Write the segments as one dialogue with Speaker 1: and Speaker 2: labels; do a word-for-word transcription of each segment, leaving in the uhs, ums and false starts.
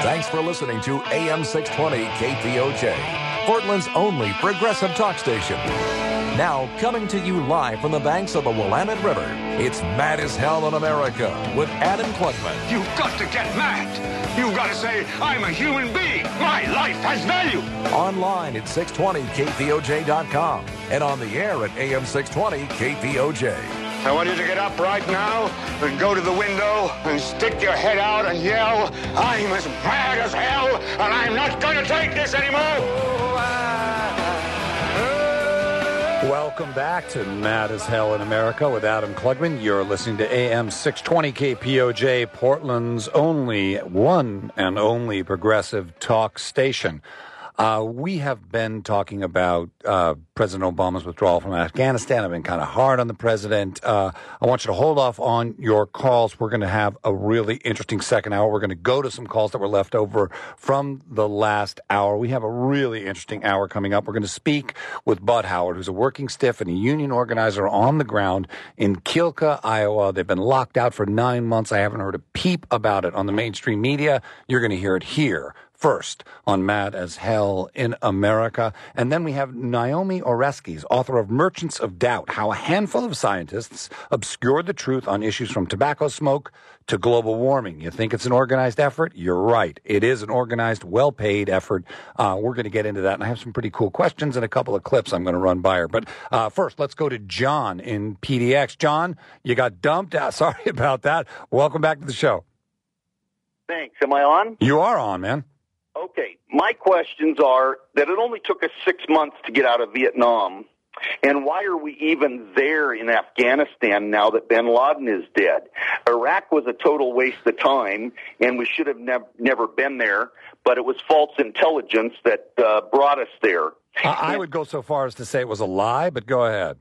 Speaker 1: Thanks for listening to A M six twenty K P O J, Portland's only progressive talk station. Now, coming to you live from the banks of the Willamette River, it's Mad as Hell in America with Adam Klugman.
Speaker 2: You've got to get mad. You've got to say, I'm a human being. My life has value.
Speaker 1: Online at six twenty K P O J dot com and on the air at A M six twenty K P O J.
Speaker 2: I want you to get up right now and go to the window and stick your head out and yell, I'm as mad as hell and I'm not going to take this anymore.
Speaker 3: Welcome back to Mad as Hell in America with Adam Klugman. You're listening to A M six twenty K P O J, Portland's only one and only progressive talk station. Uh, we have been talking about uh, President Obama's withdrawal from Afghanistan. I've been kind of hard on the president. Uh, I want you to hold off on your calls. We're going to have a really interesting second hour. We're going to go to some calls that were left over from the last hour. We have a really interesting hour coming up. We're going to speak with Bud Howard, who's a working stiff and a union organizer on the ground in Keokuk, Iowa. They've been locked out for nine months. I haven't heard a peep about it on the mainstream media. You're going to hear it here first on Mad as Hell in America. And then we have Naomi Oreskes, author of Merchants of Doubt, How a Handful of Scientists Obscured the Truth on Issues from Tobacco Smoke to Global Warming. You think it's an organized effort? You're right. It is an organized, well-paid effort. Uh, we're going to get into that, and I have some pretty cool questions and a couple of clips I'm going to run by her. But uh, first, let's go to John in P D X. John, you got dumped out. Sorry about that. Welcome back to the show.
Speaker 4: Thanks. Am I on?
Speaker 3: You are on, man.
Speaker 4: Okay, my questions are that it only took us six months to get out of Vietnam, and why are we even there in Afghanistan now that bin Laden is dead? Iraq was a total waste of time, and we should have nev- never been there, but it was false intelligence that uh, brought us there.
Speaker 3: I, I would go so far as to say it was a lie, but go ahead.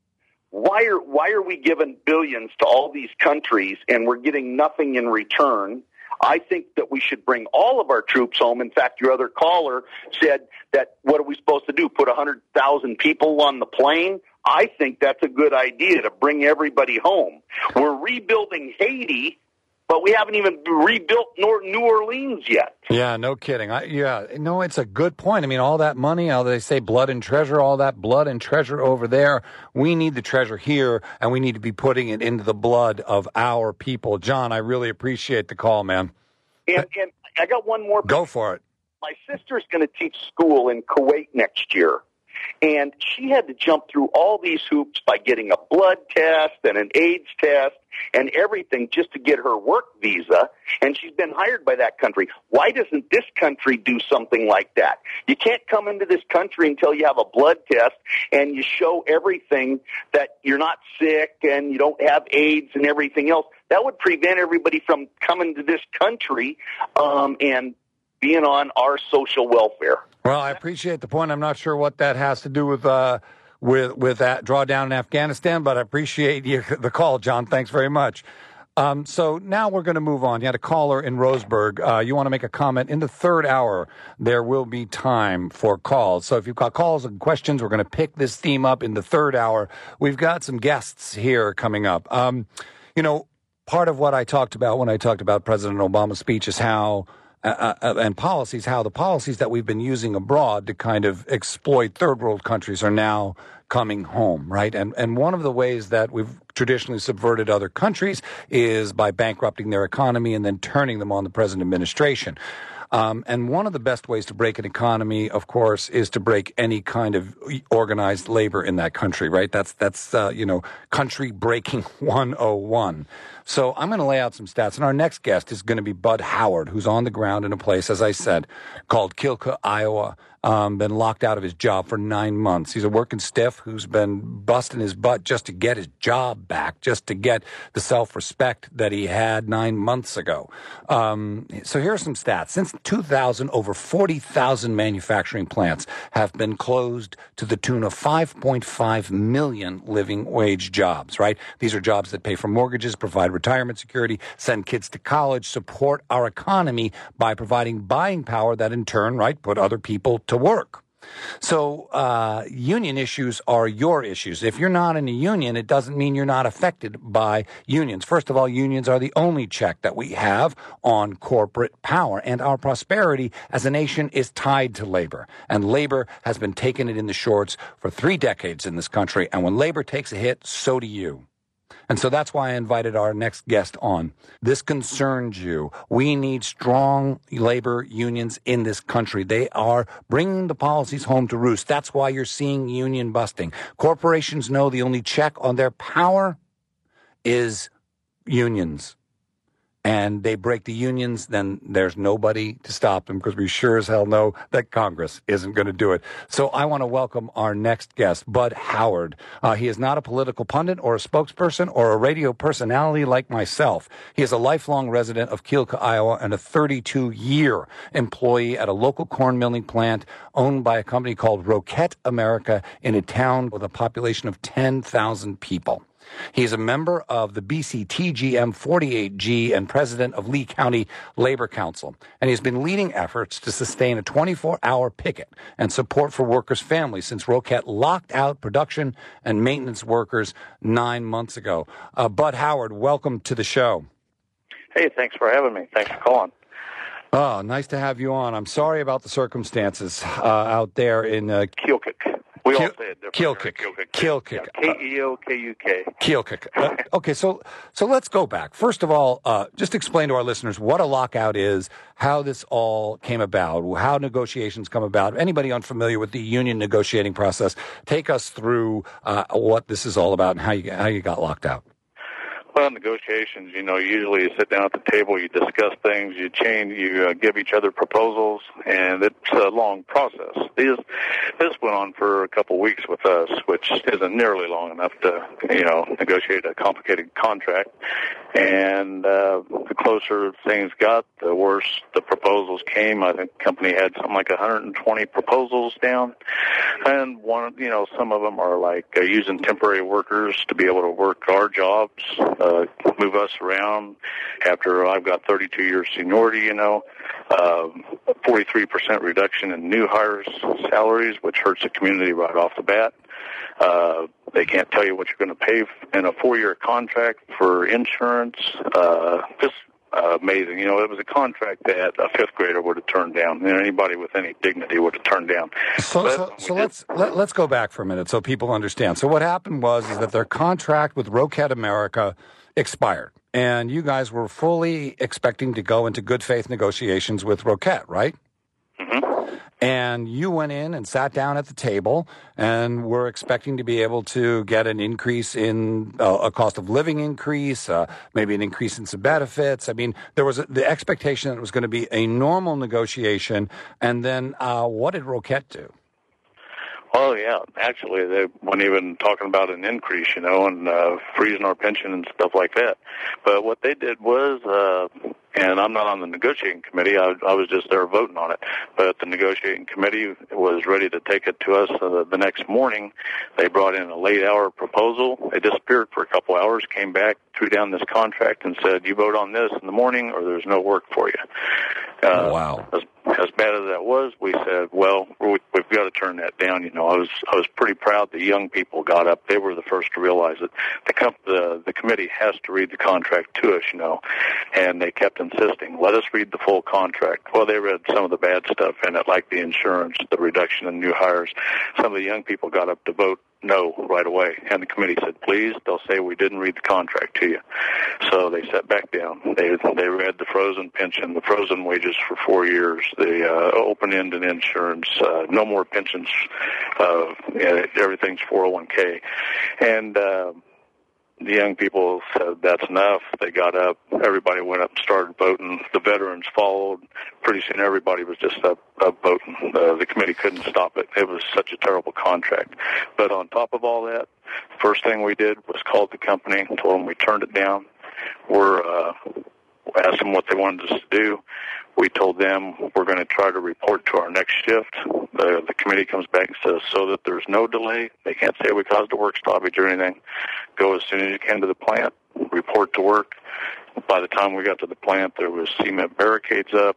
Speaker 4: Why are, why are we giving billions to all these countries, and we're getting nothing in return? I think that we should bring all of our troops home. In fact, your other caller said that what are we supposed to do, put one hundred thousand people on the plane? I think that's a good idea to bring everybody home. We're rebuilding Haiti, but we haven't even rebuilt New Orleans yet.
Speaker 3: Yeah, no kidding. I, yeah, no, it's a good point. I mean, all that money, how they say blood and treasure, all that blood and treasure over there. We need the treasure here, and we need to be putting it into the blood of our people. John, I really appreciate the call, man.
Speaker 4: And, and I got one more.
Speaker 3: Go for it.
Speaker 4: My sister's going to teach school in Kuwait next year. And she had to jump through all these hoops by getting a blood test and an AIDS test and everything just to get her work visa. And she's been hired by that country. Why doesn't this country do something like that? You can't come into this country until you have a blood test and you show everything that you're not sick and you don't have AIDS and everything else. That would prevent everybody from coming to this country um, and being on our social welfare.
Speaker 3: Well, I appreciate the point. I'm not sure what that has to do with uh, with with that drawdown in Afghanistan, but I appreciate you, the call, John. Thanks very much. Um, so now we're going to move on. You had a caller in Roseburg. Uh, you want to make a comment. In the third hour, there will be time for calls. So if you've got calls and questions, we're going to pick this theme up in the third hour. We've got some guests here coming up. Um, you know, part of what I talked about when I talked about President Obama's speech is how Uh, uh, and policies, how the policies that we've been using abroad to kind of exploit third world countries are now coming home, right? And and one of the ways that we've traditionally subverted other countries is by bankrupting their economy and then turning them on the present administration. Um, and one of the best ways to break an economy, of course, is to break any kind of organized labor in that country, right? That's, that's uh, you know, country breaking one oh one. So I'm going to lay out some stats. And our next guest is going to be Bud Howard, who's on the ground in a place, as I said, called Keokuk, Iowa. Um, been locked out of his job for nine months. He's a working stiff who's been busting his butt just to get his job back, just to get the self-respect that he had nine months ago. Um, so here are some stats. Since two thousand, over forty thousand manufacturing plants have been closed to the tune of five point five million living wage jobs, right? These are jobs that pay for mortgages, provide retirement security, send kids to college, support our economy by providing buying power that in turn, right, put other people to work. So uh, union issues are your issues. If you're not in a union, it doesn't mean you're not affected by unions. First of all, unions are the only check that we have on corporate power, and our prosperity as a nation is tied to labor. And labor has been taking it in the shorts for three decades in this country, and when labor takes a hit, so do you. And so that's why I invited our next guest on. This concerns you. We need strong labor unions in this country. They are bringing the policies home to roost. That's why you're seeing union busting. Corporations know the only check on their power is unions. And they break the unions, then there's nobody to stop them, because we sure as hell know that Congress isn't going to do it. So I want to welcome our next guest, Bud Howard. Uh, he is not a political pundit or a spokesperson or a radio personality like myself. He is a lifelong resident of Keokuk, Iowa, and a thirty-two year employee at a local corn milling plant owned by a company called Roquette America in a town with a population of ten thousand people. He is a member of the B C T G M forty-eight G and president of Lee County Labor Council. And he's been leading efforts to sustain a twenty-four hour picket and support for workers' families since Roquette locked out production and maintenance workers nine months ago. Uh, Bud Howard, welcome to the show.
Speaker 5: Hey, thanks for having me. Thanks for calling.
Speaker 3: Oh, nice to have you on. I'm sorry about the circumstances uh, out there in uh,
Speaker 5: Keokuk. We all say it
Speaker 3: differently.
Speaker 5: Keokuk.
Speaker 3: Keokuk.
Speaker 5: K E O K U K.
Speaker 3: Keokuk. Uh, okay, so so let's go back. First of all, uh, just explain to our listeners what a lockout is, how this all came about, how negotiations come about. Anybody unfamiliar with the union negotiating process, take us through uh, what this is all about and how you how you got locked out.
Speaker 5: Well, negotiations, you know, usually you sit down at the table, you discuss things, you change, you uh, give each other proposals, and it's a long process. This, this went on for a couple of weeks with us, which isn't nearly long enough to, you know, negotiate a complicated contract. And uh, the closer things got, the worse the proposals came. I think the company had something like one hundred twenty proposals down. And, one, you know, some of them are like uh, using temporary workers to be able to work our jobs, uh, move us around. After I've got thirty-two years seniority, you know, uh, forty-three percent reduction in new hires' salaries, which hurts the community right off the bat. Uh, they can't tell you what you're going to pay in a four-year contract for insurance. Uh, just uh, amazing. You know, it was a contract that a fifth grader would have turned down, and anybody with any dignity would have turned down.
Speaker 3: So,
Speaker 5: but
Speaker 3: so, so let's let, let's go back for a minute so people understand. So what happened was is that their contract with Roquette America expired, and you guys were fully expecting to go into good faith negotiations with Roquette, right?
Speaker 5: Mm-hmm.
Speaker 3: And you went in and sat down at the table and were expecting to be able to get an increase in uh, a cost of living increase, uh, maybe an increase in some benefits. I mean, there was a, the expectation that it was going to be a normal negotiation. And then uh, what did Roquette do?
Speaker 5: Oh, yeah. Actually, they weren't even talking about an increase, you know, and uh, freezing our pension and stuff like that. But what they did was, uh, and I'm not on the negotiating committee, I, I was just there voting on it, but the negotiating committee was ready to take it to us uh, the next morning. They brought in a late hour proposal. They disappeared for a couple hours, came back, threw down this contract, and said, you vote on this in the morning or there's no work for you. Uh,
Speaker 3: wow.
Speaker 5: As, as bad as that was, we said, well, we, we've got to turn that down. You know, I was I was pretty proud the young people got up. They were the first to realize it. The, comp, the, the committee has to read the contract to us, you know, and they kept insisting, let us read the full contract. Well, they read some of the bad stuff in it, like the insurance, the reduction in new hires. Some of the young people got up to vote no right away, and the committee said, please, they'll say we didn't read the contract to you. So they sat back down. They they read the frozen pension, the frozen wages for four years, the uh, open-ended insurance, uh, no more pensions, uh, everything's four oh one k. And uh, the young people said, that's enough. They got up. Everybody went up and started voting. The veterans followed. Pretty soon everybody was just up, up voting. Uh, the committee couldn't stop it. It was such a terrible contract. But on top of all that, first thing we did was called the company and told them we turned it down. We're uh, asked them what they wanted us to do. We told them we're going to try to report to our next shift. The, the committee comes back and says, so that there's no delay, they can't say we caused a work stoppage or anything. Go as soon as you can to the plant, report to work. By the time we got to the plant, there was cement barricades up.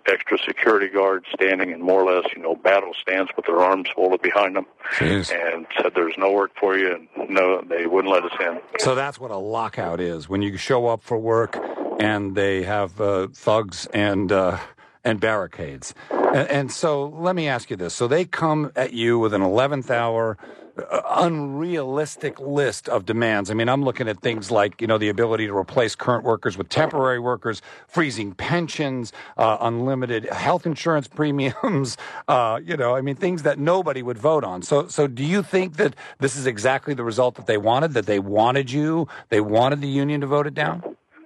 Speaker 5: extra security guards standing in more or less, you know, battle stance with their arms folded behind them.
Speaker 3: Jeez.
Speaker 5: And said there's no work for you, and no, they wouldn't let us in.
Speaker 3: So that's what a lockout is, when you show up for work and they have uh, thugs and uh, and barricades. And, and so let me ask you this. So they come at you with an eleventh hour uh, unrealistic list of demands. I mean, I'm looking at things like, you know, the ability to replace current workers with temporary workers, freezing pensions, uh, unlimited health insurance premiums, uh, you know, I mean, things that nobody would vote on. So, so do you think that this is exactly the result that they wanted, that they wanted you, they wanted the union to vote it down?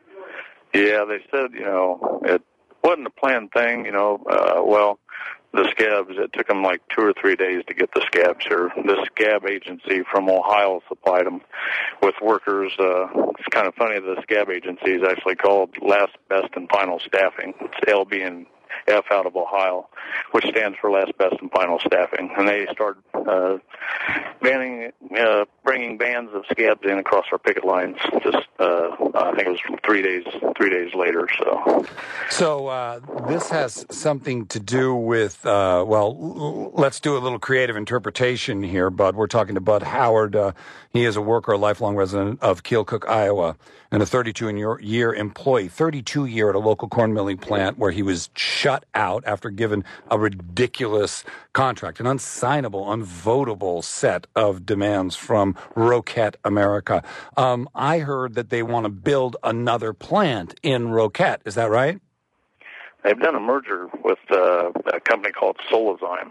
Speaker 5: Yeah, they said, you know, it wasn't a planned thing, you know, uh, well, the scabs, it took them like two or three days to get the scabs here. The scab agency from Ohio supplied them with workers. Uh, it's kind of funny, the scab agency is actually called Last Best and Final Staffing. It's L B and F out of Ohio, which stands for Last Best and Final Staffing. And they started uh, banning, uh, bringing bands of scabs in across our picket lines. Just, uh, I think it was three days, three days later. So,
Speaker 3: so uh, this has something to do with. Uh, well, l- let's do a little creative interpretation here, Bud. We're talking to Bud Howard. Uh, he is a worker, a lifelong resident of Keokuk, Iowa, and a thirty-two-year employee, thirty-two-year at a local corn milling plant where he was shut out after given a ridiculous contract, an unsignable, unvotable set of demands from Roquette, America. Um, I heard that they want to build another plant in Roquette. Is that right?
Speaker 5: They've done a merger with uh, a company called Solazyme,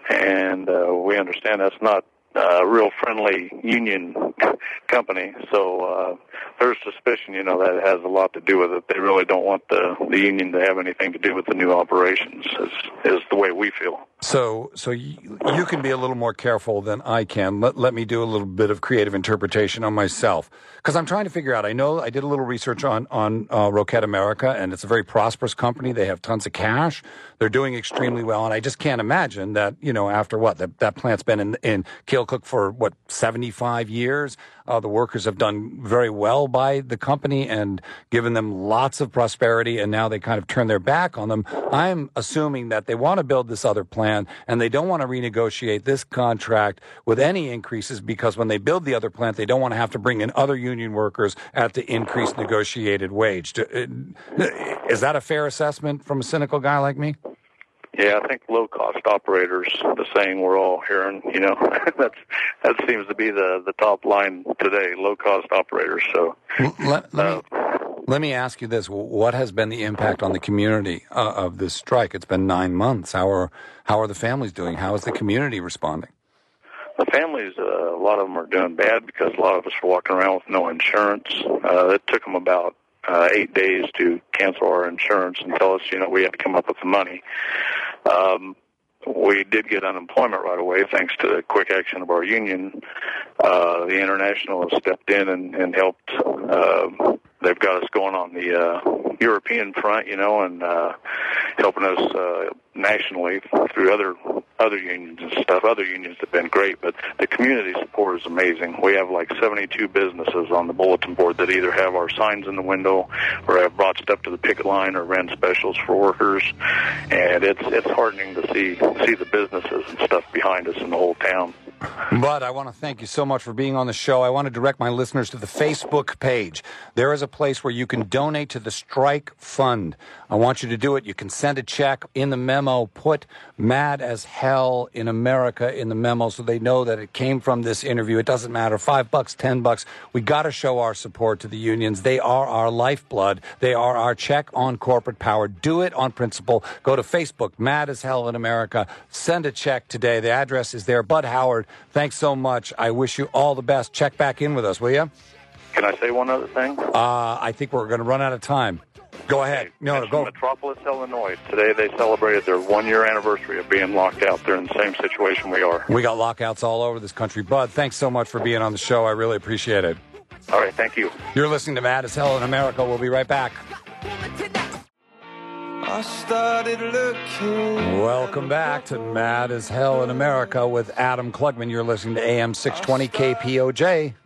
Speaker 5: and uh, we understand that's not a real friendly union company. So uh, there's suspicion, you know, that it has a lot to do with it. They really don't want the, the union to have anything to do with the new operations, is, is the way we feel.
Speaker 3: So so you, you can be a little more careful than I can. Let, let me do a little bit of creative interpretation on myself. Because I'm trying to figure out, I know I did a little research on, on uh, Roquette America, and it's a very prosperous company. They have tons of cash. They're doing extremely well. And I just can't imagine that, you know, after what, that, that plant's been in, in Keokuk for, what, seventy-five years? Uh, the workers have done very well by the company and given them lots of prosperity, and now they kind of turn their back on them. I'm assuming that they want to build this other plant, and they don't want to renegotiate this contract with any increases, because when they build the other plant, they don't want to have to bring in other union workers at the increased negotiated wage. Is that a fair assessment from a cynical guy like me?
Speaker 5: Yeah, I think low-cost operators, the saying we're all hearing, you know, that's, that seems to be the, the top line today, low-cost operators. So,
Speaker 3: let, let,
Speaker 5: uh,
Speaker 3: me, let me ask you this. What has been the impact on the community uh, of this strike? It's been nine months. How are, how are the families doing? How is the community responding?
Speaker 5: The families, uh, a lot of them are doing bad because a lot of us are walking around with no insurance. Uh, it took them about Uh, eight days to cancel our insurance and tell us, you know, we had to come up with the money. Um, we did get unemployment right away thanks to the quick action of our union. Uh, the International has stepped in and, and helped. Uh, they've got us going on the uh, European front, you know, and uh, helping us uh, nationally through other other unions and stuff. Other unions have been great, but the community support is amazing. We have like seventy-two businesses on the bulletin board that either have our signs in the window or have brought stuff to the picket line or ran specials for workers, and it's it's heartening to see see the businesses and stuff behind us in the whole town.
Speaker 3: Bud, I want to thank you so much for being on the show. I want to direct my listeners to the Facebook page. There is a place where you can donate to the Strike Fund. I want you to do it. You can send a check. In the memo, put Mad as Hell in America in the memo so they know that it came from this interview. It doesn't matter. Five bucks, ten bucks. We got to show our support to the unions. They are our lifeblood. They are our check on corporate power. Do it on principle. Go to Facebook, Mad as Hell in America. Send a check today. The address is there. Bud Howard, thanks so much. I wish you all the best. Check back in with us, will you?
Speaker 5: Can I say one other thing?
Speaker 3: Uh, I think we're going to run out of time. Go ahead. No, no, go.
Speaker 5: Metropolis, Illinois. Today they celebrated their one-year anniversary of being locked out. They're in the same situation we are.
Speaker 3: We got lockouts all over this country. Bud, thanks so much for being on the show. I really appreciate it.
Speaker 5: All right, thank you.
Speaker 3: You're listening to Mad as Hell in America. We'll be right back. I started looking. Welcome back to Mad as Hell in America with Adam Klugman. You're listening to A M six twenty K P O J.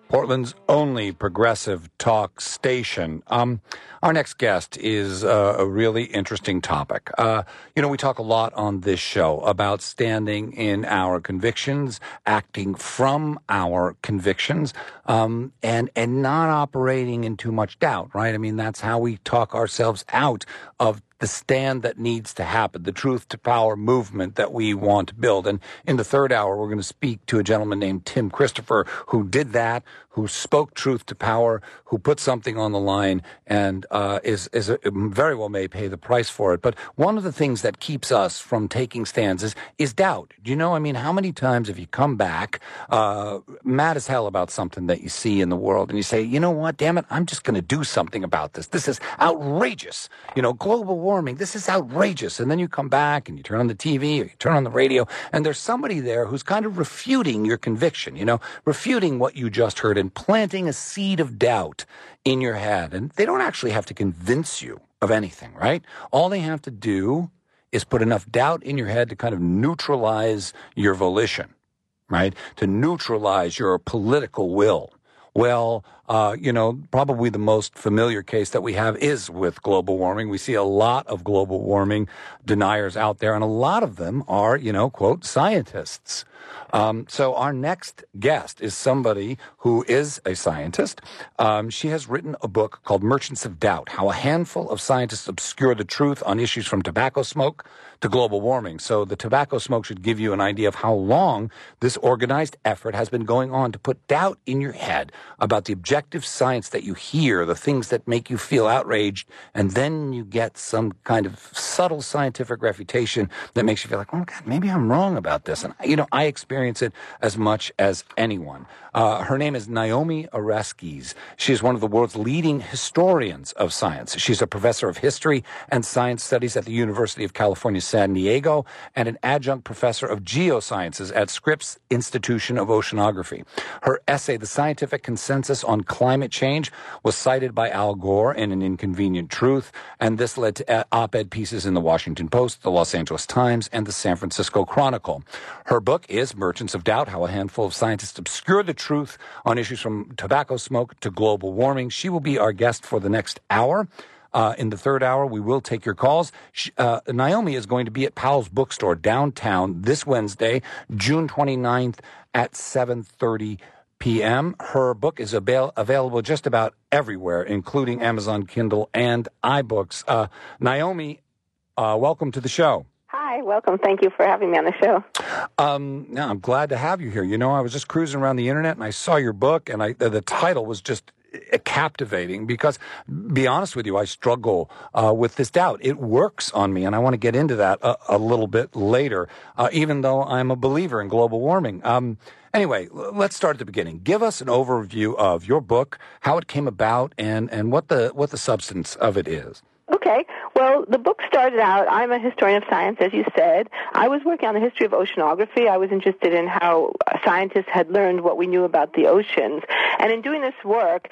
Speaker 3: Portland's only progressive talk station. Um, our next guest is uh, a really interesting topic. Uh, you know, we talk a lot on this show about standing in our convictions, acting from our convictions, um, and and not operating in too much doubt, right? I mean, that's how we talk ourselves out of the stand that needs to happen, the truth to power movement that we want to build. And in the third hour, we're going to speak to a gentleman named Tim Christopher who did that, who spoke truth to power, who put something on the line, and uh, is, is a, very well may pay the price for it. But one of the things that keeps us from taking stands is, is doubt. Do you know, I mean, how many times have you come back uh, mad as hell about something that you see in the world, and you say, you know what, damn it, I'm just going to do something about this. This is outrageous. You know, global warming, this is outrageous. And then you come back and you turn on the T V or you turn on the radio, and there's somebody there who's kind of refuting your conviction, you know, refuting what you just heard and planting a seed of doubt in your head. And they don't actually have to convince you of anything, right? All they have to do is put enough doubt in your head to kind of neutralize your volition, right? To neutralize your political will. Well, uh, you know, probably the most familiar case that we have is with global warming. We see a lot of global warming deniers out there, and a lot of them are, you know, quote, scientists. Um, so our next guest is somebody who is a scientist. Um, she has written a book called Merchants of Doubt, How a Handful of Scientists Obscure the Truth on Issues from Tobacco Smoke to Global Warming. So the tobacco smoke should give you an idea of how long this organized effort has been going on to put doubt in your head about the objective science that you hear, the things that make you feel outraged, and then you get some kind of subtle scientific refutation that makes you feel like, oh, God, maybe I'm wrong about this. And, you know, I experience it as much as anyone. Uh, her name is Naomi Oreskes. She is one of the world's leading historians of science. She's a professor of history and science studies at the University of California, San Diego, and an adjunct professor of geosciences at Scripps Institution of Oceanography. Her essay, The Scientific Consensus on Climate Change, was cited by Al Gore in An Inconvenient Truth, and this led to op-ed pieces in the Washington Post, the Los Angeles Times, and the San Francisco Chronicle. Her book is Merchants of Doubt, How a Handful of Scientists Obscure the Truth on Issues from Tobacco Smoke to Global Warming. She will be our guest for the next hour. Uh, in the third hour, we will take your calls. She, uh, Naomi is going to be at Powell's Bookstore downtown this Wednesday, June twenty-ninth at seven thirty p.m. Her book is avail- available just about everywhere, including Amazon Kindle and iBooks. Uh, Naomi, uh, welcome to the show.
Speaker 6: Hi, welcome. Thank you for having me on the show.
Speaker 3: Um, no, I'm glad to have you here. You know, I was just cruising around the internet and I saw your book, and I, the, the title was just captivating because, be honest with you, I struggle uh, with this doubt. It works on me, and I want to get into that a, a little bit later, uh, even though I'm a believer in global warming. Um, anyway, let's start at the beginning. Give us an overview of your book, how it came about, and, and what the what the substance of it is.
Speaker 6: Okay. Well, the book started out, I'm a historian of science, as you said. I was working on the history of oceanography. I was interested in how scientists had learned what we knew about the oceans. And in doing this work,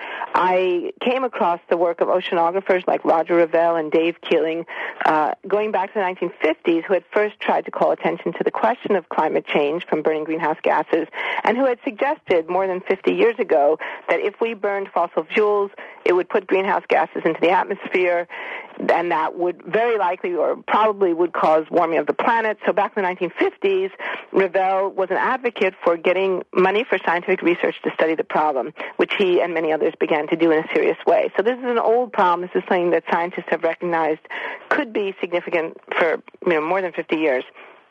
Speaker 6: I came across the work of oceanographers like Roger Revelle and Dave Keeling, uh, going back to the nineteen fifties, who had first tried to call attention to the question of climate change from burning greenhouse gases, and who had suggested more than fifty years ago that if we burned fossil fuels, it would put greenhouse gases into the atmosphere, and that would very likely or probably would cause warming of the planet. So back in the nineteen fifties, Revelle was an advocate for getting money for scientific research to study the problem, which he and many others began to do in a serious way. So this is an old problem. This is something that scientists have recognized could be significant for, you know, more than fifty years.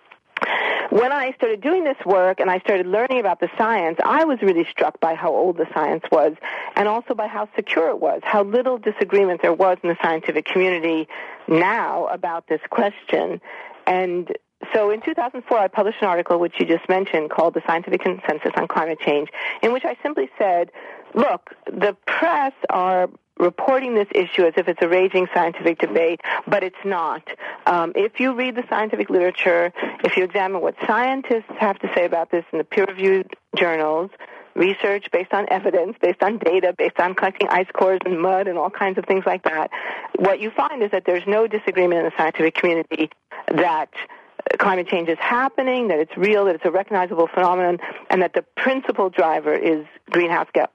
Speaker 6: When I started doing this work and I started learning about the science, I was really struck by how old the science was and also by how secure it was, how little disagreement there was in the scientific community now about this question. And so in two thousand four, I published an article, which you just mentioned, called The Scientific Consensus on Climate Change, in which I simply said, look, the press are reporting this issue as if it's a raging scientific debate, but it's not. Um, if you read the scientific literature, if you examine what scientists have to say about this in the peer-reviewed journals, research based on evidence, based on data, based on collecting ice cores and mud and all kinds of things like that, what you find is that there's no disagreement in the scientific community that climate change is happening, that it's real, that it's a recognizable phenomenon, and that the principal driver is greenhouse ga-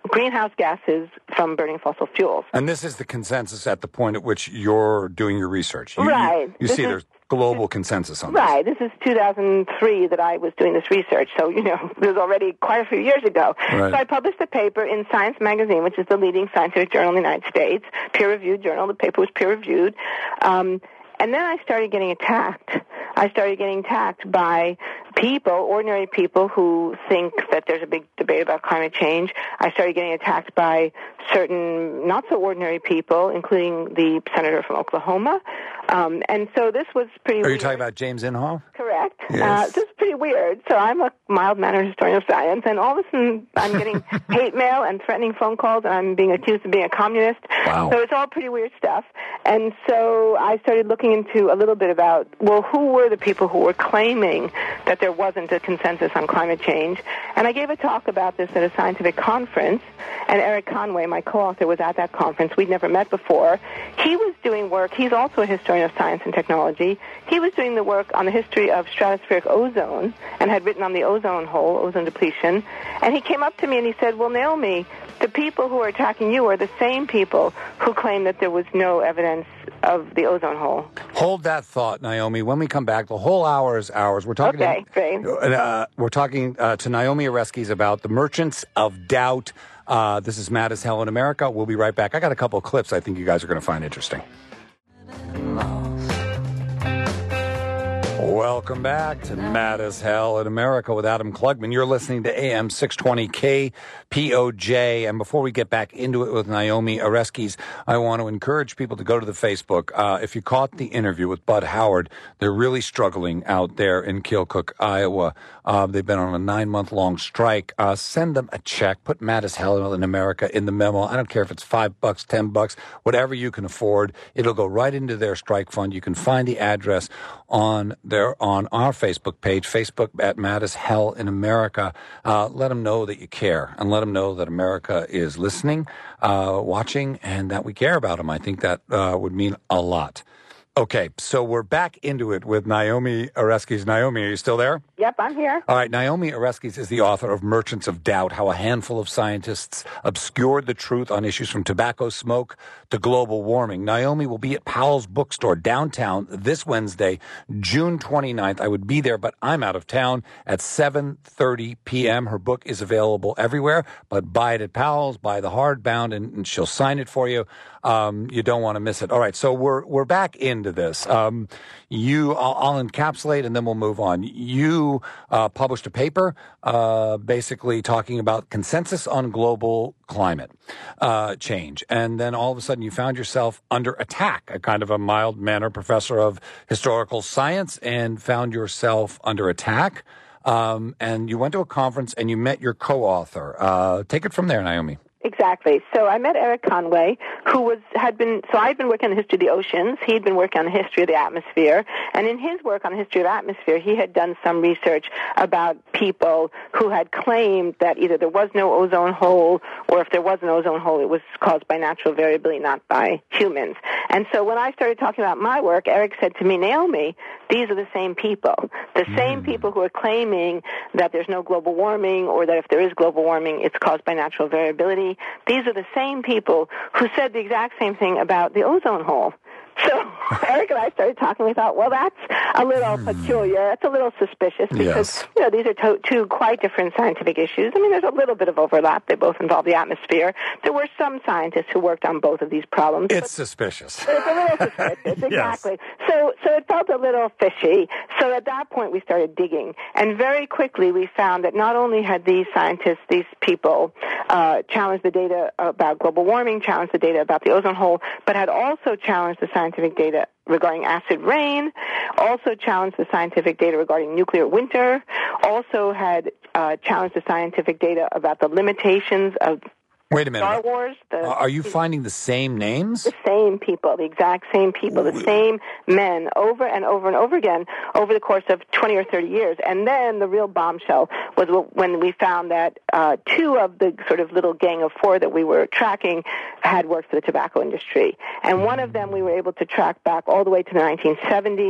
Speaker 6: greenhouse gases from burning fossil fuels.
Speaker 3: And this is the consensus at the point at which you're doing your research. You,
Speaker 6: right.
Speaker 3: You, you see
Speaker 6: is,
Speaker 3: there's global consensus on
Speaker 6: right.
Speaker 3: this.
Speaker 6: Right. This is two thousand three that I was doing this research. So, you know, this was already quite a few years ago.
Speaker 3: Right.
Speaker 6: So I published a paper in Science Magazine, which is the leading scientific journal in the United States, peer-reviewed journal. The paper was peer-reviewed. Um, and then I started getting attacked. I started getting attacked by people, ordinary people who think that there's a big debate about climate change. I started getting attacked by certain not-so-ordinary people, including the senator from Oklahoma. Um, and so this was pretty
Speaker 3: Are
Speaker 6: weird.
Speaker 3: you talking about James Inhofe?
Speaker 6: Correct.
Speaker 3: Yes.
Speaker 6: Uh, this is pretty weird. So I'm a mild-mannered historian of science, and all of a sudden I'm getting hate mail and threatening phone calls, and I'm being accused of being a communist.
Speaker 3: Wow.
Speaker 6: So it's all pretty weird stuff. And so I started looking into a little bit about, well, who were the people who were claiming that there wasn't a consensus on climate change? And I gave a talk about this at a scientific conference, and Eric Conway, my co-author, was at that conference. We'd never met before. He was doing work. He's also a historian of science and technology. He was doing the work on the history of stratospheric ozone and had written on the ozone hole, ozone depletion. And he came up to me and he said, well, Naomi, the people who are attacking you are the same people who claim that there was no evidence of the ozone hole.
Speaker 3: Hold that thought, Naomi. When we come back, the whole hour is ours. We're talking
Speaker 6: okay,
Speaker 3: to,
Speaker 6: great.
Speaker 3: Uh, we're talking uh, to Naomi Oreskes about the Merchants of Doubt. Uh, this is Mad as Hell in America. We'll be right back. I got a couple of clips I think you guys are going to find interesting. Welcome back to Mad as Hell in America with Adam Klugman. You're listening to A M six twenty K P O J. And before we get back into it with Naomi Oreskes, I want to encourage people to go to the Facebook. Uh, if you caught the interview with Bud Howard, they're really struggling out there in Keokuk, Iowa. Uh, they've been on a nine-month-long strike. Uh, send them a check. Put Mad as Hell in America in the memo. I don't care if it's five bucks, ten bucks, whatever you can afford. It'll go right into their strike fund. You can find the address on their on our Facebook page, Facebook at Mad as Hell in America. Uh, let them know that you care, and let them know that America is listening, uh, watching, and that we care about them. I think that uh, would mean a lot. Okay, so we're back into it with Naomi Oreskes. Naomi, are you still there?
Speaker 6: Yep, I'm here.
Speaker 3: All right, Naomi Oreskes is the author of Merchants of Doubt, How a Handful of Scientists Obscured the Truth on Issues from Tobacco Smoke to Global Warming. Naomi will be at Powell's Bookstore downtown this Wednesday, June twenty-ninth. I would be there, but I'm out of town at seven thirty p.m. Her book is available everywhere, but buy it at Powell's, buy the hardbound, and, and she'll sign it for you. Um, you don't want to miss it. All right, so we're we're back into this. Um, you, I'll, I'll encapsulate, and then we'll move on. You uh, published a paper uh, basically talking about consensus on global climate uh, change, and then all of a sudden you found yourself under attack, a kind of a mild-mannered professor of historical science, and found yourself under attack. Um, and you went to a conference, and you met your co-author. Uh, take it from there, Naomi.
Speaker 6: Exactly. So I met Eric Conway, who was had been, so I'd been working on the history of the oceans. He'd been working on the history of the atmosphere. And in his work on the history of the atmosphere, he had done some research about people who had claimed that either there was no ozone hole, or if there was an ozone hole, it was caused by natural variability, not by humans. And so when I started talking about my work, Eric said to me, Naomi, these are the same people. The mm. same people who are claiming that there's no global warming, or that if there is global warming, it's caused by natural variability. These are the same people who said the exact same thing about the ozone hole. So Eric and I started talking. We thought, well, that's a little hmm. peculiar. It's a little suspicious because,
Speaker 3: yes.
Speaker 6: you know, these are to- two quite different scientific issues. I mean, there's a little bit of overlap. They both involve the atmosphere. There were some scientists who worked on both of these problems.
Speaker 3: It's suspicious.
Speaker 6: It's a little suspicious, exactly.
Speaker 3: Yes.
Speaker 6: So, so it felt a little fishy. So at that point, we started digging. And very quickly, we found that not only had these scientists, these people, uh, challenged the data about global warming, challenged the data about the ozone hole, but had also challenged the scientific data regarding acid rain, also challenged the scientific data regarding nuclear winter, also had uh, challenged the scientific data about the limitations of
Speaker 3: Wait a minute.
Speaker 6: Star Wars. The,
Speaker 3: Are you finding the same names?
Speaker 6: The same people, the exact same people, the same men over and over and over again over the course of twenty or thirty years. And then the real bombshell was when we found that uh, two of the sort of little gang of four that we were tracking had worked for the tobacco industry. And one of them we were able to track back all the way to the nineteen seventies,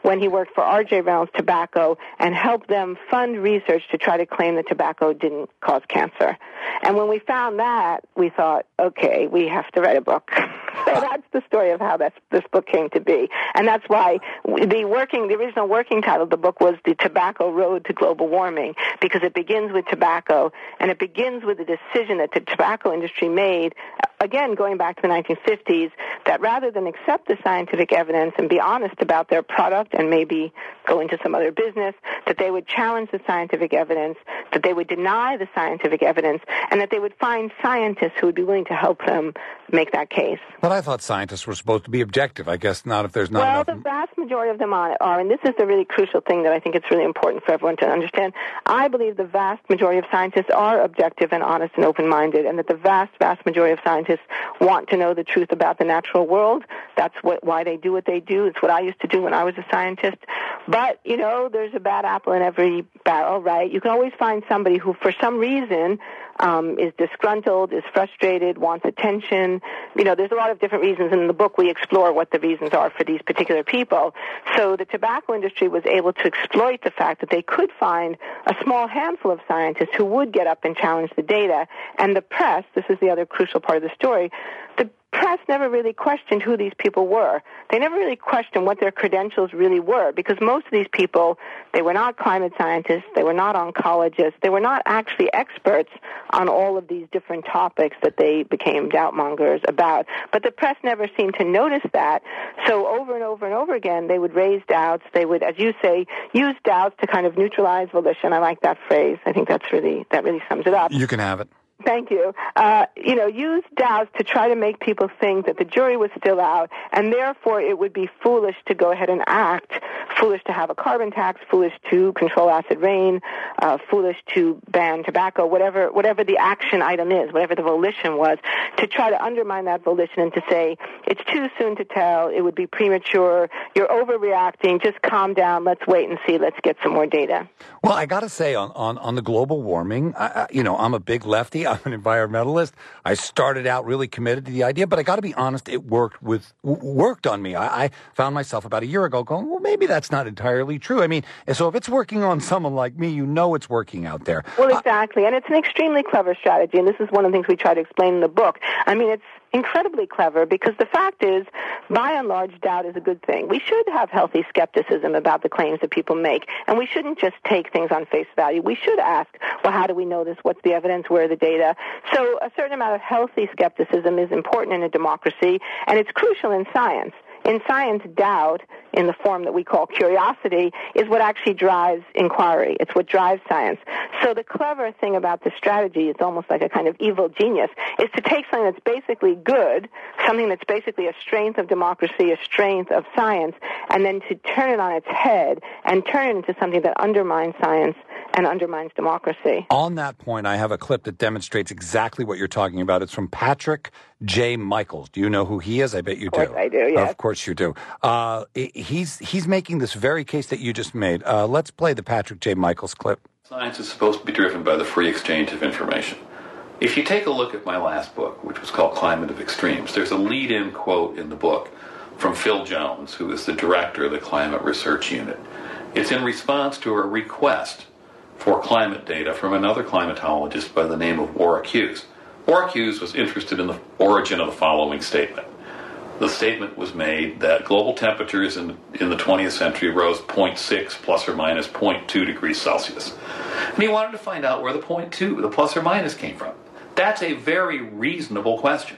Speaker 6: when he worked for R J Reynolds Tobacco and helped them fund research to try to claim that tobacco didn't cause cancer. And when we found that, we thought, okay, we have to write a book. So that's the story of how this, this book came to be. And that's why the working, the original working title of the book was The Tobacco Road to Global Warming, because it begins with tobacco, and it begins with the decision that the tobacco industry made, again, going back to the nineteen fifties, that rather than accept the scientific evidence and be honest about their product and maybe go into some other business, that they would challenge the scientific evidence, that they would deny the scientific evidence, and that they would find scientists who would be willing to help them make that case.
Speaker 3: But I thought scientists were supposed to be objective. I guess not if there's not
Speaker 6: well,
Speaker 3: enough.
Speaker 6: Well, the vast majority of them are, and this is the really crucial thing that I think it's really important for everyone to understand. I believe the vast majority of scientists are objective and honest and open-minded, and that the vast, vast majority of scientists want to know the truth about the natural world. That's what, why they do what they do. It's what I used to do when I was a scientist. But, you know, there's a bad apple in every barrel, right? You can always find somebody who, for some reason, um, is disgruntled, is frustrated, wants attention. You know, there's a lot of different reasons. In the book, we explore what the reasons are for these particular people. So the tobacco industry was able to exploit the fact that they could find a small handful of scientists who would get up and challenge the data. And the press, this is the other crucial part of the story, the press never really questioned who these people were. They never really questioned what their credentials really were, because most of these people, they were not climate scientists, they were not oncologists, they were not actually experts on all of these different topics that they became doubtmongers about. But the press never seemed to notice that. So over and over and over again, they would raise doubts. They would, as you say, use doubts to kind of neutralize volition. I like that phrase. I think that's really, that really sums it up.
Speaker 3: You can have it.
Speaker 6: Thank you. Uh, you know, use doubts to try to make people think that the jury was still out, and therefore it would be foolish to go ahead and act, foolish to have a carbon tax, foolish to control acid rain, uh, foolish to ban tobacco, whatever whatever the action item is, whatever the volition was, to try to undermine that volition and to say, it's too soon to tell, it would be premature, you're overreacting, just calm down, let's wait and see, let's get some more data.
Speaker 3: Well, I got to say, on, on, on the global warming, I, I, you know, I'm a big lefty. I'm an environmentalist. I started out really committed to the idea, but I got to be honest, it worked with w- worked on me. I, I found myself about a year ago going, well, maybe that's not entirely true. I mean, so if it's working on someone like me, you know it's working out there.
Speaker 6: Well, exactly, uh, and it's an extremely clever strategy, and this is one of the things we try to explain in the book. I mean, it's incredibly clever, because the fact is, by and large, doubt is a good thing. We should have healthy skepticism about the claims that people make, and we shouldn't just take things on face value. We should ask, well, how do we know this? What's the evidence? Where are the data? So a certain amount of healthy skepticism is important in a democracy, and it's crucial in science. In science, doubt, in the form that we call curiosity, is what actually drives inquiry. It's what drives science. So the clever thing about this strategy, it's almost like a kind of evil genius, is to take something that's basically good, something that's basically a strength of democracy, a strength of science, and then to turn it on its head and turn it into something that undermines science and undermines democracy.
Speaker 3: On that point, I have a clip that demonstrates exactly what you're talking about. It's from Patrick J. Michaels. Do you know who he is? I bet you do.
Speaker 6: Of course I do, yes.
Speaker 3: Of course you do. Uh, he's, he's making this very case that you just made. Uh, let's play the Patrick J. Michaels clip.
Speaker 7: Science is supposed to be driven by the free exchange of information. If you take a look at my last book, which was called Climate of Extremes, there's a lead-in quote in the book from Phil Jones, who is the director of the Climate Research Unit. It's in response to a request for climate data from another climatologist by the name of Warwick Hughes. Warwick Hughes was interested in the origin of the following statement. The statement was made that global temperatures in, in the twentieth century rose zero point six plus or minus zero point two degrees Celsius. And he wanted to find out where the zero point two, the plus or minus, came from. That's a very reasonable question.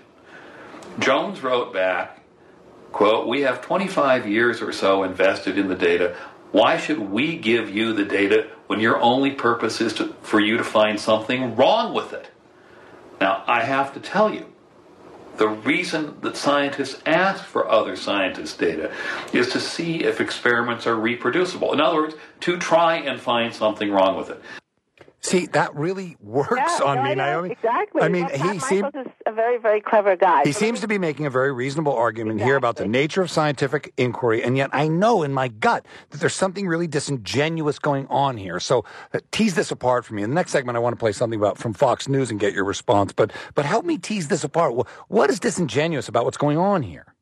Speaker 7: Jones wrote back, quote, "We have twenty-five years or so invested in the data. Why should we give you the data when your only purpose is to, for you to find something wrong with it?" Now, I have to tell you, the reason that scientists ask for other scientists' data is to see if experiments are reproducible. In other words, to try and find something wrong with it.
Speaker 3: See, that really works
Speaker 6: yeah,
Speaker 3: on
Speaker 6: no,
Speaker 3: me,
Speaker 6: I know,
Speaker 3: Naomi.
Speaker 6: Exactly.
Speaker 3: I mean,
Speaker 6: well,
Speaker 3: he
Speaker 6: Pat
Speaker 3: seems
Speaker 6: Michaels is a very, very clever guy.
Speaker 3: He
Speaker 6: so
Speaker 3: seems
Speaker 6: me,
Speaker 3: to be making a very reasonable argument
Speaker 6: exactly.
Speaker 3: here about the nature of scientific inquiry, and yet I know in my gut that there's something really disingenuous going on here. So uh, tease this apart for me. In the next segment, I want to play something about from Fox News and get your response. But but help me tease this apart. What is disingenuous about what's going on here?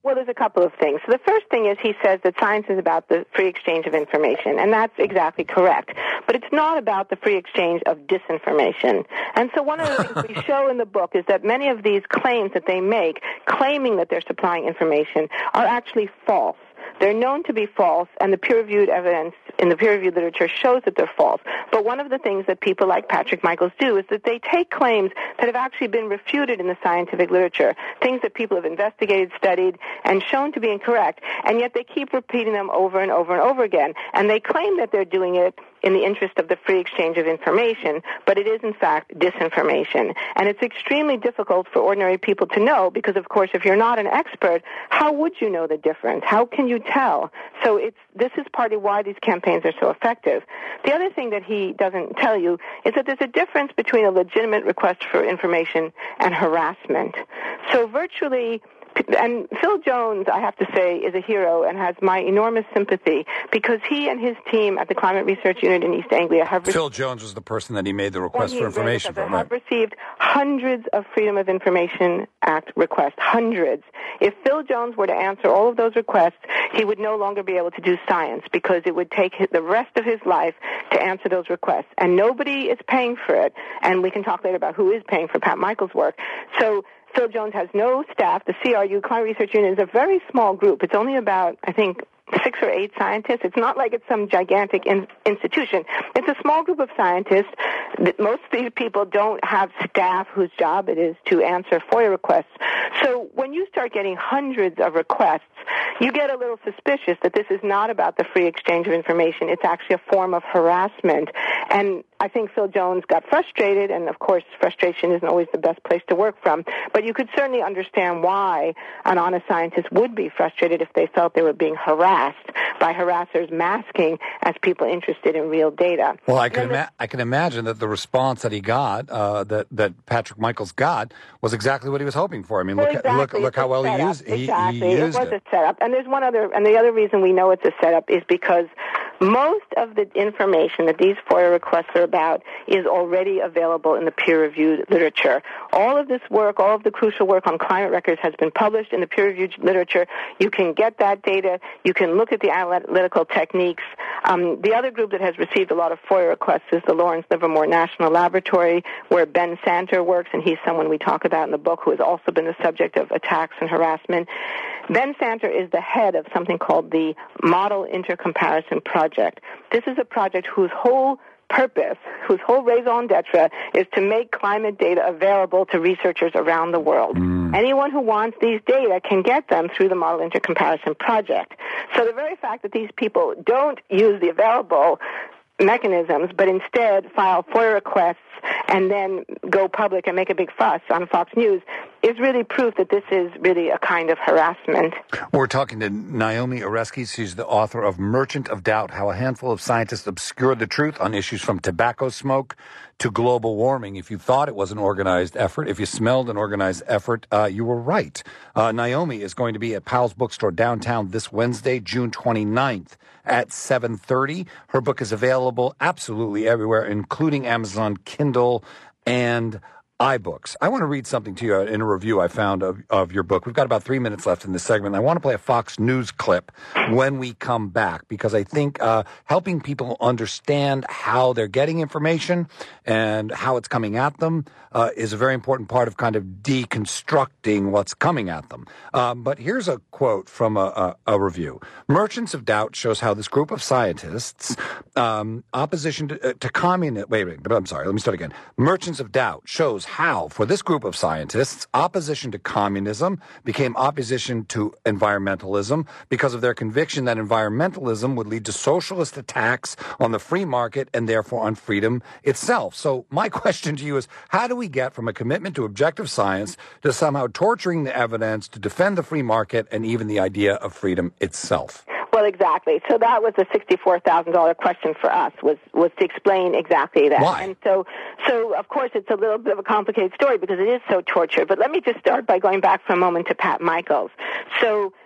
Speaker 6: Well, there's a couple of things. So the first thing is he says that science is about the free exchange of information, and that's exactly correct. But it's not about the free exchange of disinformation. And so one of the things we show in the book is that many of these claims that they make, claiming that they're supplying information, are actually false. They're known to be false, and the peer-reviewed evidence in the peer-reviewed literature shows that they're false. But one of the things that people like Patrick Michaels do is that they take claims that have actually been refuted in the scientific literature, things that people have investigated, studied, and shown to be incorrect, and yet they keep repeating them over and over and over again. And they claim that they're doing it in the interest of the free exchange of information, but it is, in fact, disinformation. And it's extremely difficult for ordinary people to know because, of course, if you're not an expert, how would you know the difference? How can you tell? So it's this is partly why these campaigns are so effective. The other thing that he doesn't tell you is that there's a difference between a legitimate request for information and harassment. So virtually... And Phil Jones, I have to say, is a hero and has my enormous sympathy because he and his team at the Climate Research Unit in East Anglia have...
Speaker 3: Phil Jones was the person that he made the request for information from,
Speaker 6: right? Have received hundreds of Freedom of Information Act requests, hundreds. If Phil Jones were to answer all of those requests, he would no longer be able to do science because it would take the rest of his life to answer those requests. And nobody is paying for it. And we can talk later about who is paying for Pat Michaels' work. So Phil Jones has no staff. The C R U, Climate Research Unit, is a very small group. It's only about, I think, six or eight scientists. It's not like it's some gigantic in- institution. It's a small group of scientists. Most of these people don't have staff whose job it is to answer FOIA requests. So when you start getting hundreds of requests, you get a little suspicious that this is not about the free exchange of information. It's actually a form of harassment. And I think Phil Jones got frustrated, and of course frustration isn't always the best place to work from, but you could certainly understand why an honest scientist would be frustrated if they felt they were being harassed by harassers masking as people interested in real data.
Speaker 3: Well, I can, ima- I can imagine that the response that he got, uh, that, that Patrick Michaels got, was exactly what he was hoping for. I mean,
Speaker 6: well,
Speaker 3: look,
Speaker 6: exactly.
Speaker 3: look, look how well he used, he,
Speaker 6: exactly.
Speaker 3: he used
Speaker 6: it. was
Speaker 3: it.
Speaker 6: a setup. And there's one other, and the other reason we know it's a setup is because most of the information that these FOIA requests are about is already available in the peer-reviewed literature. All of this work, all of the crucial work on climate records has been published in the peer-reviewed literature. You can get that data. You can look at the analytical techniques. Um, the other group that has received a lot of FOIA requests is the Lawrence Livermore National Laboratory, where Ben Santer works, and he's someone we talk about in the book who has also been the subject of attacks and harassment. Ben Santer is the head of something called the Model Intercomparison Project. This is a project whose whole purpose, whose whole raison d'etre is to make climate data available to researchers around the world. Mm. Anyone who wants these data can get them through the Model Intercomparison Project. So the very fact that these people don't use the available mechanisms, but instead file FOIA requests and then go public and make a big fuss on Fox News is really proof that this is really a kind of harassment.
Speaker 3: We're talking to Naomi Oreskes. She's the author of Merchant of Doubt, How a Handful of Scientists Obscured the Truth on Issues from Tobacco Smoke to Global Warming. If you thought it was an organized effort, if you smelled an organized effort, uh, you were right. Uh, Naomi is going to be at Powell's Bookstore downtown this Wednesday, June twenty-ninth at seven thirty. Her book is available absolutely everywhere, including Amazon Kindle and iBooks. I want to read something to you in a review I found of, of your book. We've got about three minutes left in this segment. I want to play a Fox News clip when we come back because I think uh, helping people understand how they're getting information and how it's coming at them uh, is a very important part of kind of deconstructing what's coming at them. Um, but here's a quote from a, a, a review. Merchants of Doubt shows how this group of scientists, um, opposition to, uh, to communism, wait, wait, I'm sorry, let me start again. Merchants of Doubt shows how, for this group of scientists, opposition to communism became opposition to environmentalism because of their conviction that environmentalism would lead to socialist attacks on the free market and therefore on freedom itself. So my question to you is, how do we get from a commitment to objective science to somehow torturing the evidence to defend the free market and even the idea of freedom itself?
Speaker 6: Well, exactly. So that was a sixty-four thousand dollars question for us, was, was to explain exactly that.
Speaker 3: Why?
Speaker 6: And so, so, of course, it's a little bit of a complicated story because it is so tortured. But let me just start by going back for a moment to Pat Michaels. So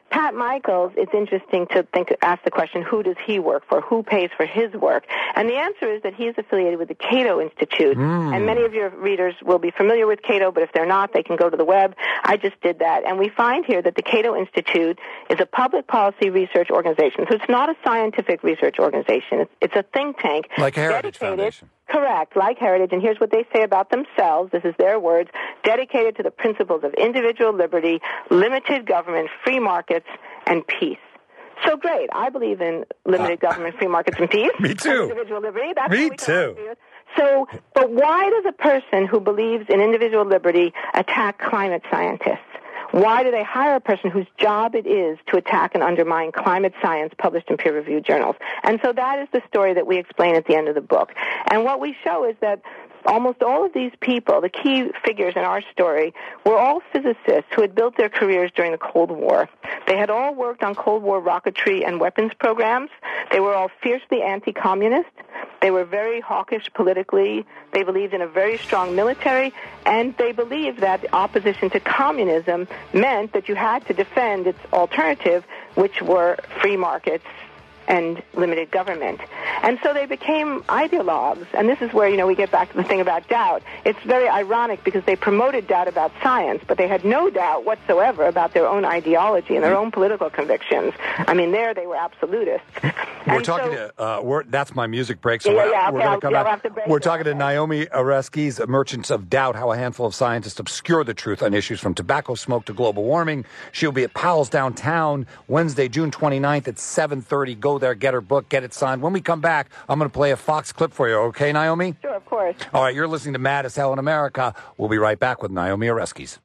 Speaker 6: Pat Michaels, it's interesting to think, ask the question, who does he work for? Who pays for his work? And the answer is that he is affiliated with the Cato Institute. Mm. And many of your readers will be familiar with Cato, but if they're not, they can go to the web. I just did that. And we find here that the Cato Institute is a public policy research organization. So it's not a scientific research organization. It's, it's a think tank.
Speaker 3: Like a Heritage Foundation.
Speaker 6: Correct, like Heritage. And here's what they say about themselves. This is their words. Dedicated to the principles of individual liberty, limited government, free markets, and peace. So great. I believe in limited uh, government, free markets, and peace.
Speaker 3: Me too.
Speaker 6: Individual liberty. That's
Speaker 3: Me
Speaker 6: what we
Speaker 3: too.
Speaker 6: So, but why does a person who believes in individual liberty attack climate scientists? Why do they hire a person whose job it is to attack and undermine climate science published in peer-reviewed journals? And so that is the story that we explain at the end of the book. And what we show is that almost all of these people, the key figures in our story, were all physicists who had built their careers during the Cold War. They had all worked on Cold War rocketry and weapons programs. They were all fiercely anti-communist. They were very hawkish politically. They believed in a very strong military, and they believed that opposition to communism meant that you had to defend its alternative, which were free markets and limited government. And so they became ideologues. And this is where, you know, we get back to the thing about doubt. It's very ironic because they promoted doubt about science, but they had no doubt whatsoever about their own ideology and their own political convictions. I mean, there they were absolutists.
Speaker 3: We're
Speaker 6: and
Speaker 3: talking
Speaker 6: so,
Speaker 3: to, uh, we're, that's my music break, so
Speaker 6: yeah,
Speaker 3: we're,
Speaker 6: yeah, okay,
Speaker 3: we're going to come
Speaker 6: yeah,
Speaker 3: back.
Speaker 6: We'll
Speaker 3: we're talking to Naomi Oreskes, Merchants of Doubt, how a handful of scientists obscure the truth on issues from tobacco smoke to global warming. She'll be at Powell's downtown Wednesday, June twenty-ninth at seven thirty. Go there, get her book, get it signed. When we come back, I'm going to play a Fox clip for you, okay, Naomi?
Speaker 6: Sure, of course.
Speaker 3: All right, you're listening to Mad as Hell in America. We'll be right back with Naomi Oreskes.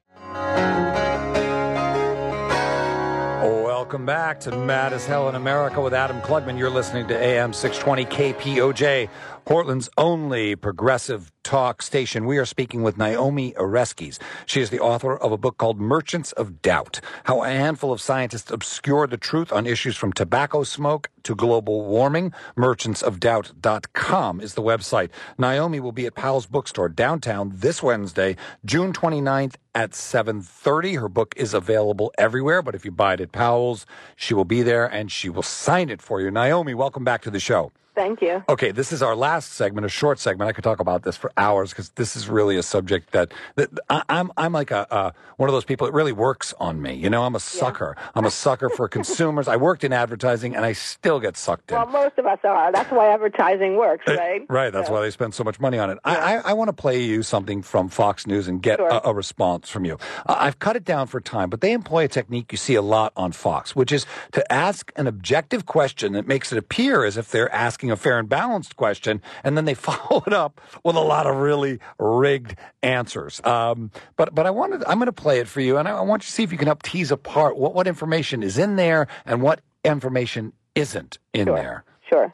Speaker 3: Welcome back to Mad as Hell in America with Adam Klugman. You're listening to A M six twenty K P O J, Portland's only progressive talk station. We are speaking with Naomi Oreskes. She is the author of a book called Merchants of Doubt, how a handful of scientists obscure the truth on issues from tobacco smoke to global warming. merchants of doubt dot com is the website. Naomi will be at Powell's Bookstore downtown this Wednesday, June twenty-ninth at seven thirty. Her book is available everywhere, but if you buy it at Powell's, she will be there and she will sign it for you. Naomi, welcome back to the show.
Speaker 6: Thank you.
Speaker 3: Okay, this is our last segment, a short segment. I could talk about this for hours because this is really a subject that, that I, I'm I'm like a uh, one of those people. It really works on me. You know, I'm a sucker. Yeah. I'm a sucker for consumers. I worked in advertising, and I still get sucked in.
Speaker 6: Well, most of us are. That's why advertising works, right?
Speaker 3: Uh, right. That's
Speaker 6: so.
Speaker 3: why they spend so much money on it.
Speaker 6: Yeah.
Speaker 3: I, I, I want to play you something from Fox News and get
Speaker 6: sure.
Speaker 3: a, a response from you. Uh, I've cut it down for time, but they employ a technique you see a lot on Fox, which is to ask an objective question that makes it appear as if they're asking a fair and balanced question, and then they follow it up with a lot of really rigged answers. Um, but but I wanted I'm going to play it for you, and I, I want you to see if you can help tease apart what, what information is in there and what information isn't in
Speaker 6: sure.
Speaker 3: there.
Speaker 6: Sure.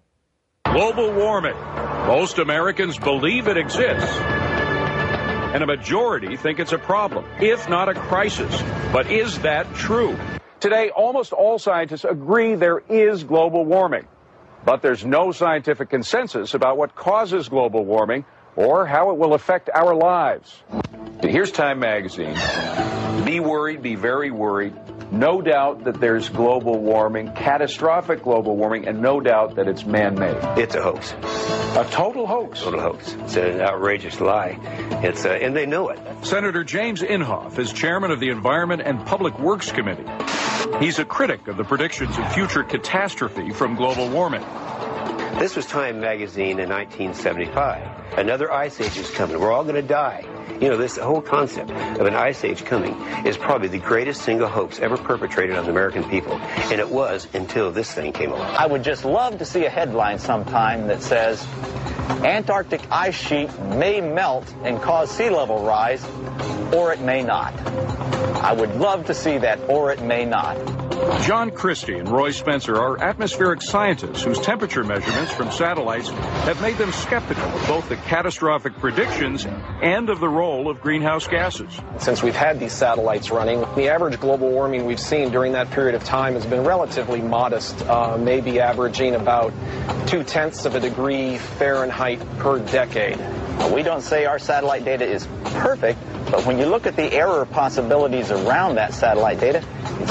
Speaker 8: Global warming. Most Americans believe it exists, and a majority think it's a problem, if not a crisis. But is that true?
Speaker 9: Today, almost all scientists agree there is global warming. But there's no scientific consensus about what causes global warming or how it will affect our lives. Here's Time Magazine. Be worried, be very worried. No doubt that there's global warming, catastrophic global warming, and no doubt that it's man-made.
Speaker 10: It's a hoax.
Speaker 9: A total hoax.
Speaker 10: Total hoax. It's an outrageous lie. It's uh, and they know it.
Speaker 8: Senator James Inhofe is chairman of the Environment and Public Works Committee. He's a critic of the predictions of future catastrophe from global warming.
Speaker 10: This was Time Magazine in nineteen seventy-five. Another ice age is coming. We're all going to die. You know, this whole concept of an ice age coming is probably the greatest single hoax ever perpetrated on the American people. And it was until this thing came along.
Speaker 11: I would just love to see a headline sometime that says, Antarctic ice sheet may melt and cause sea level rise, or it may not. I would love to see that, or it may not.
Speaker 8: John Christie and Roy Spencer are atmospheric scientists whose temperature measurements from satellites have made them skeptical of both the catastrophic predictions and of the role of greenhouse gases.
Speaker 12: Since we've had these satellites running, the average global warming we've seen during that period of time has been relatively modest, uh, maybe averaging about two-tenths of a degree Fahrenheit per decade.
Speaker 11: We don't say our satellite data is perfect, but when you look at the error possibilities around that satellite data, it's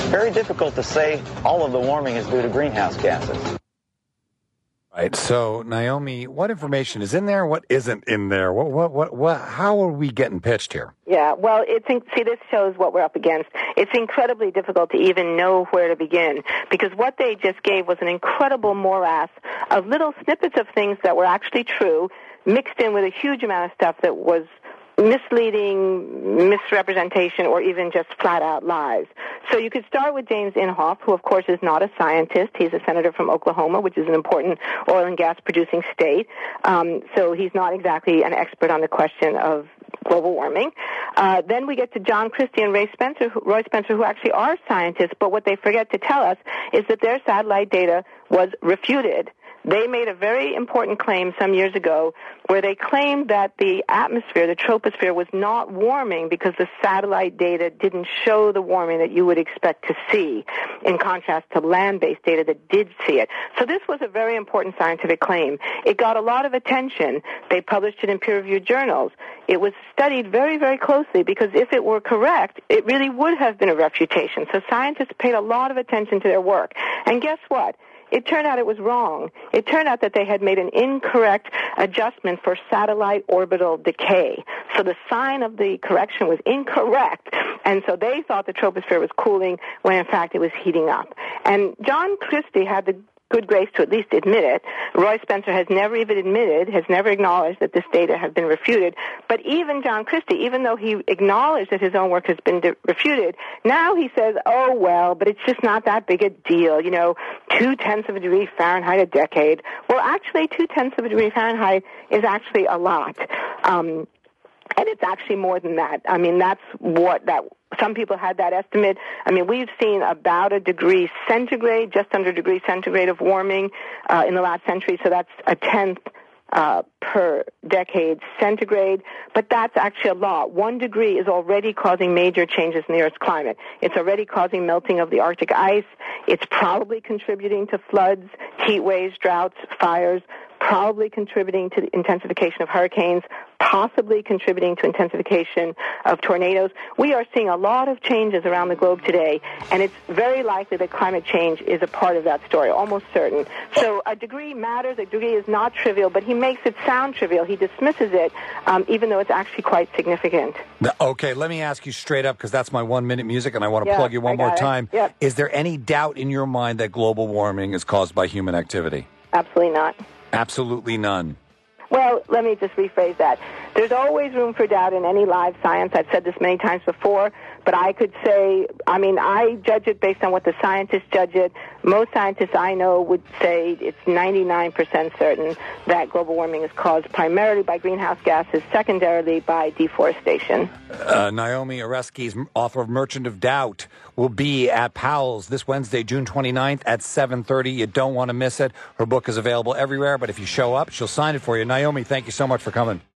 Speaker 11: very difficult to say all of the warming is due to greenhouse gases.
Speaker 3: Right. So, Naomi, what information is in there? What isn't in there? What, what, what, what, how are we getting pitched here?
Speaker 6: Yeah, well, it's see, this shows what we're up against. It's incredibly difficult to even know where to begin, because what they just gave was an incredible morass of little snippets of things that were actually true, mixed in with a huge amount of stuff that was misleading, misrepresentation, or even just flat-out lies. So you could start with James Inhofe, who, of course, is not a scientist. He's a senator from Oklahoma, which is an important oil and gas-producing state. Um, so he's not exactly an expert on the question of global warming. Uh, then we get to John Christie and Ray Spencer, who, Roy Spencer, who actually are scientists, but what they forget to tell us is that their satellite data was refuted. They made a very important claim some years ago where they claimed that the atmosphere, the troposphere, was not warming because the satellite data didn't show the warming that you would expect to see, in contrast to land-based data that did see it. So this was a very important scientific claim. It got a lot of attention. They published it in peer-reviewed journals. It was studied very, very closely because if it were correct, it really would have been a refutation. So scientists paid a lot of attention to their work. And guess what? It turned out it was wrong. It turned out that they had made an incorrect adjustment for satellite orbital decay. So the sign of the correction was incorrect. And so they thought the troposphere was cooling when in fact it was heating up. And John Christie had the good grace to at least admit it. Roy Spencer has never even admitted, has never acknowledged that this data have been refuted. But even John Christie, even though he acknowledged that his own work has been de- refuted, now he says, oh, well, but it's just not that big a deal. You know, two-tenths of a degree Fahrenheit a decade. Well, actually, two-tenths of a degree Fahrenheit is actually a lot. Um, and it's actually more than that. I mean, that's what that... Some people had that estimate. I mean, we've seen about a degree centigrade, just under a degree centigrade of warming uh, in the last century, so that's a tenth uh, per decade centigrade. But that's actually a lot. One degree is already causing major changes in the Earth's climate. It's already causing melting of the Arctic ice. It's probably contributing to floods, heat waves, droughts, fires, probably contributing to the intensification of hurricanes, possibly contributing to intensification of tornadoes. We are seeing a lot of changes around the globe today, and it's very likely that climate change is a part of that story, almost certain. So a degree matters. A degree is not trivial, but he makes it sound trivial. He dismisses it, um, even though it's actually quite significant.
Speaker 3: Okay, let me ask you straight up, because that's my one-minute music, and I want to
Speaker 6: yeah,
Speaker 3: plug you one more
Speaker 6: it.
Speaker 3: time.
Speaker 6: Yep.
Speaker 3: Is there any doubt in your mind that global warming is caused by human activity?
Speaker 6: Absolutely not.
Speaker 3: Absolutely none.
Speaker 6: Well, let me just rephrase that. There's always room for doubt in any live science. I've said this many times before, but I could say, I mean, I judge it based on what the scientists judge it. Most scientists I know would say it's ninety-nine percent certain that global warming is caused primarily by greenhouse gases, secondarily by deforestation.
Speaker 3: Uh, Naomi Oreskes, author of Merchant of Doubt, will be at Powell's this Wednesday, June twenty-ninth at seven thirty. You don't want to miss it. Her book is available everywhere, but if you show up, she'll sign it for you. Naomi, thank you so much for coming.